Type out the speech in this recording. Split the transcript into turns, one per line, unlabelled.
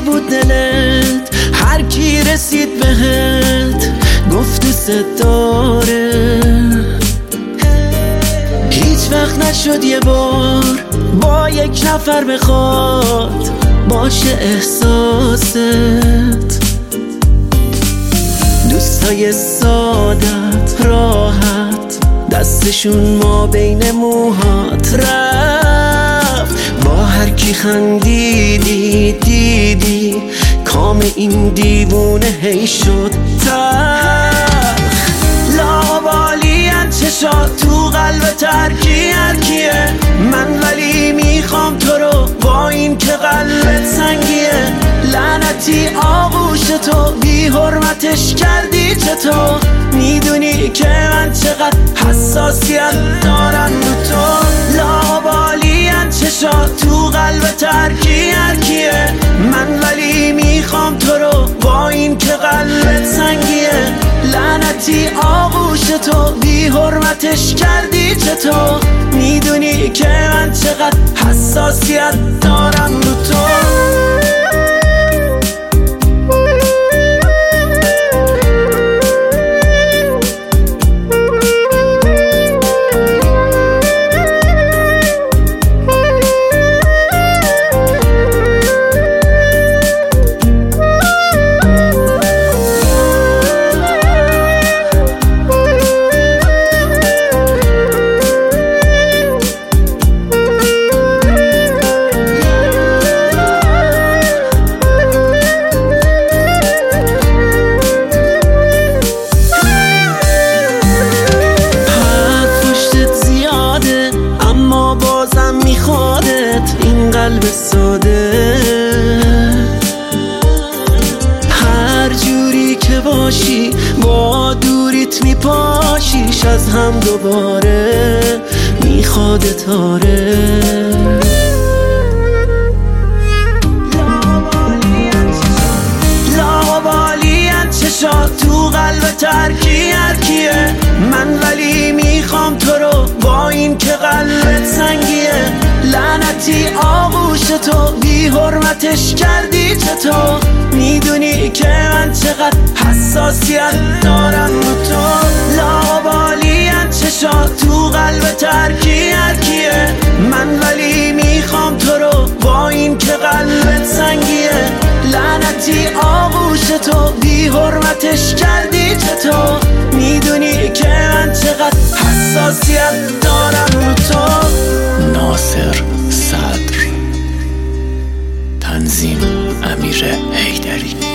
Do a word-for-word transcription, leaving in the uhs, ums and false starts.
بود دلت؟ هر کی رسید بهت گفت ست داره. هیچ وقت نشد یه بار با یک نفر بخواد باشه احساست. دوستای سادت راحت دستشون ما بین موهات رفت. با هر کی خندیدی دیدی کام این دیوونه هی شد تلخ. لاابالیت چشات تو قلب ترکیت کیه؟ من ولی میخوام تو رو با این که قلبت سنگیه. لعنتی آغوش تو بی حرمتش کردی چطور؟ میدونی که من چقدر حساسیت دارم رو تو. لاابالیت چشات تو قلب ترکیت کیه؟ من ولی میخوام تو رو با این که قلبت سنگیه. لعنتی آغوش تو بی حرمتش کردی چطور؟ میدونی که من چقدر حساسیت دارم رو تو. بازم میخوادت این قلب ساده. هر جوری که باشی با دوریت میپاشیش از هم دوباره میخوادت آره. لاابالیت چشات تو قلب ترکیت کیه؟ من ولی میخوام تو رو با این که قلبت سنگیه. لعنتی آغوش تو بی حرمتش کردی چطور؟ میدونی که من چقدر حساسیت دارم رو تو. لاابالیت چشات تو قلب ترکیت کیه؟ من ولی میخوام تو رو با این که قلبت سنگیه. لعنتی آغوش تو بی حرمتش کردی چطور؟ میدونی که من چقدر حساسیت دارم رو تو.
ناصر صدر، تنظیم امیر حیدری.